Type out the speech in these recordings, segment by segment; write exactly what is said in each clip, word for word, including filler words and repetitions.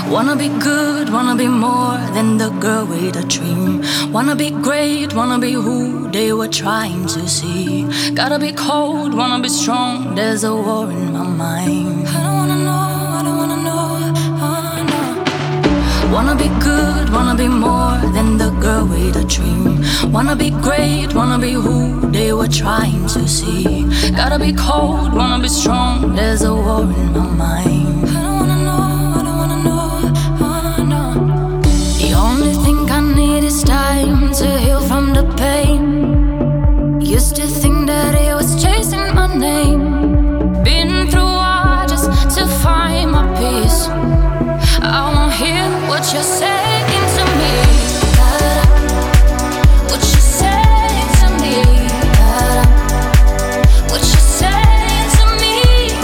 Wanna be good, wanna be more than the girl with a dream. Wanna be great, wanna be who they were trying to see. Gotta be cold, wanna be strong, there's a war in my mind. I don't wanna know, I don't wanna know, I wanna know. Wanna be good, wanna be more than the girl with a dream. Wanna be great, wanna be who they were trying to see. Gotta be cold, wanna be strong, there's a war in my mind. I don't wanna know, I don't wanna know, I wanna know. The only thing I need is time to heal from the pain. Used to think that it was chasing my name. Been through all just to find my peace. I won't hear what you're saying to me. What you're saying to me. What you're saying to me.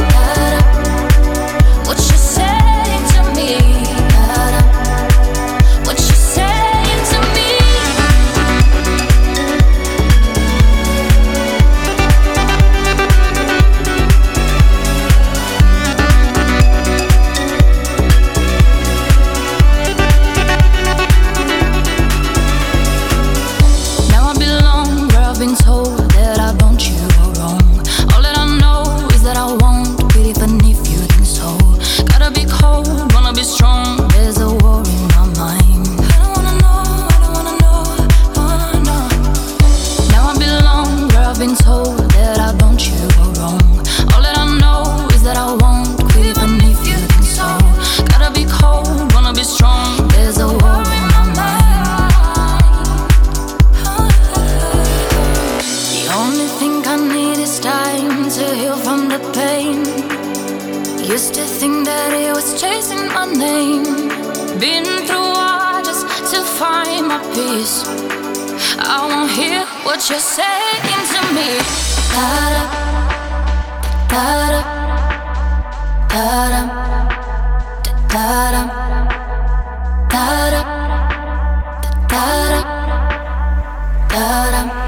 What you're saying to me. What you're saying to me. Been told that I want you all wrong. All that I know is that I won't quit even if you think so. Gotta be cold, wanna be strong, there's a war in my mind. I don't wanna know, I don't wanna know, I wanna know. Now I belong where I've been told that I want you all wrong. All that I know is that I won't quit even if you think so. Gotta be cold, wanna be strong, there's a war in my mind. Only thing I need is time to heal from the pain. Used to think that it was chasing my name. Been through all just to find my peace. I won't hear what you're saying to me. Da-da, da-da, da-da, da-da, da-da, da-da, da-da.